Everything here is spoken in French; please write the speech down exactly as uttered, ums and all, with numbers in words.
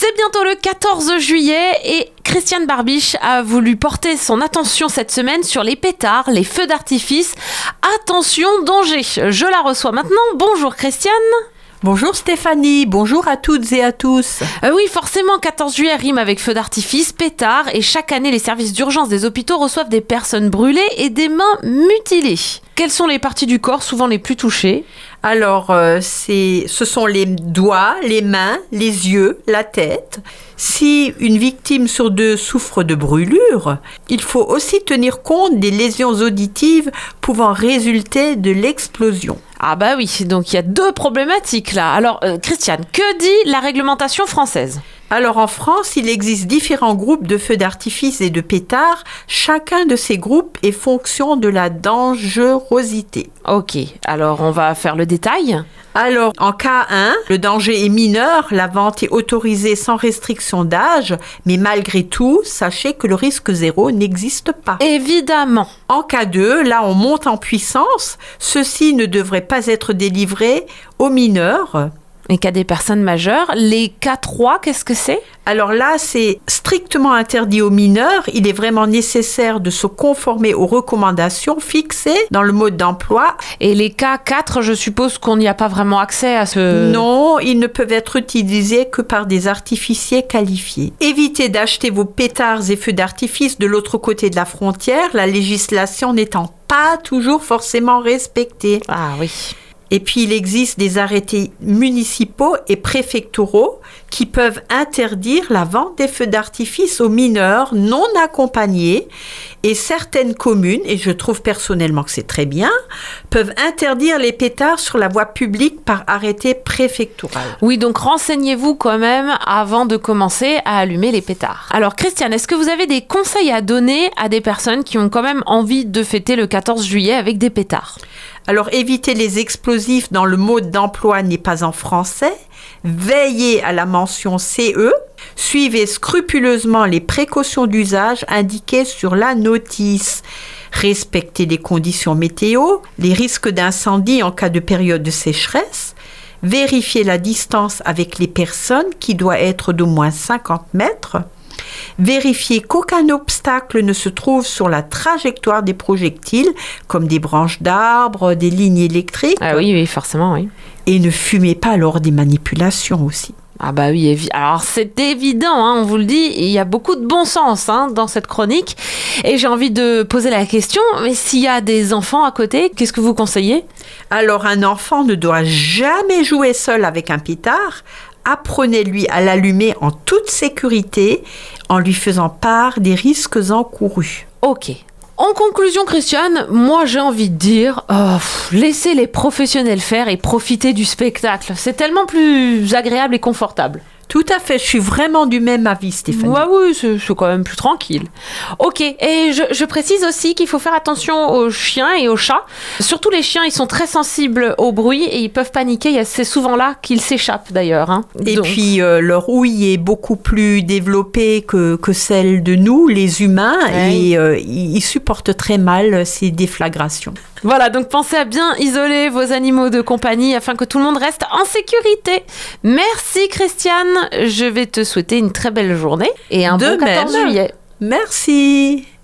C'est bientôt le quatorze juillet et Christiane Barbiche a voulu porter son attention cette semaine sur les pétards, les feux d'artifice. Attention, danger. Je la reçois maintenant. Bonjour Christiane. Bonjour Stéphanie, bonjour à toutes et à tous. Euh, oui, forcément, quatorze juillet rime avec feu d'artifice, pétard, et chaque année, les services d'urgence des hôpitaux reçoivent des personnes brûlées et des mains mutilées. Quelles sont les parties du corps souvent les plus touchées ? Alors, euh, c'est, ce sont les doigts, les mains, les yeux, la tête. Si une victime sur deux souffre de brûlures, il faut aussi tenir compte des lésions auditives pouvant résulter de l'explosion. Ah bah oui, donc il y a deux problématiques là. Alors, euh, Christiane, que dit la réglementation française ? Alors en France, il existe différents groupes de feux d'artifice et de pétards. Chacun de ces groupes est fonction de la dangerosité. Ok, alors on va faire le détail. Alors, en cas un, le danger est mineur, la vente est autorisée sans restriction d'âge, mais malgré tout, sachez que le risque zéro n'existe pas. Évidemment. En cas deux, là on monte en puissance, ceci ne devrait pas être délivré aux mineurs. Et cas des personnes majeures, les cas trois, qu'est-ce que c'est ? Alors là, c'est strictement interdit aux mineurs. Il est vraiment nécessaire de se conformer aux recommandations fixées dans le mode d'emploi. Et les cas quatre, je suppose qu'on n'y a pas vraiment accès à ce... Non, ils ne peuvent être utilisés que par des artificiers qualifiés. Évitez d'acheter vos pétards et feux d'artifice de l'autre côté de la frontière, la législation n'étant pas toujours forcément respectée. Ah oui. Et puis, il existe des arrêtés municipaux et préfectoraux qui peuvent interdire la vente des feux d'artifice aux mineurs non accompagnés. Et certaines communes, et je trouve personnellement que c'est très bien, peuvent interdire les pétards sur la voie publique par arrêté préfectoral. Oui, donc renseignez-vous quand même avant de commencer à allumer les pétards. Alors Christiane, est-ce que vous avez des conseils à donner à des personnes qui ont quand même envie de fêter le quatorze juillet avec des pétards ? Alors, éviter les explosifs dans le mode d'emploi n'est pas en français. Veillez à la mention C E. Suivez scrupuleusement les précautions d'usage indiquées sur la notice. Respectez les conditions météo, les risques d'incendie en cas de période de sécheresse. Vérifiez la distance avec les personnes qui doit être d'au moins cinquante mètres. Vérifiez qu'aucun obstacle ne se trouve sur la trajectoire des projectiles, comme des branches d'arbres, des lignes électriques. Ah oui, oui, forcément, oui. Et ne fumez pas lors des manipulations aussi. Ah bah oui, évi- alors c'est évident, hein, on vous le dit, il y a beaucoup de bon sens hein, dans cette chronique. Et j'ai envie de poser la question, mais s'il y a des enfants à côté, qu'est-ce que vous conseillez ? Alors, un enfant ne doit jamais jouer seul avec un pétard. Apprenez-lui à l'allumer en toute sécurité en lui faisant part des risques encourus. Ok. En conclusion, Christiane, moi j'ai envie de dire, oh, pff, laissez les professionnels faire et profiter du spectacle. C'est tellement plus agréable et confortable. Tout à fait, je suis vraiment du même avis, Stéphanie. Ouais, oui, c'est, c'est quand même plus tranquille. Ok, et je, je précise aussi qu'il faut faire attention aux chiens et aux chats. Surtout les chiens, ils sont très sensibles au bruit et ils peuvent paniquer. C'est souvent là qu'ils s'échappent d'ailleurs. Hein. Et Donc... puis, euh, leur ouïe est beaucoup plus développée que, que celle de nous, les humains, ouais. et euh, ils supportent très mal ces déflagrations. Voilà, donc pensez à bien isoler vos animaux de compagnie afin que tout le monde reste en sécurité. Merci Christiane, je vais te souhaiter une très belle journée et un de bon quatorze juillet. Merci.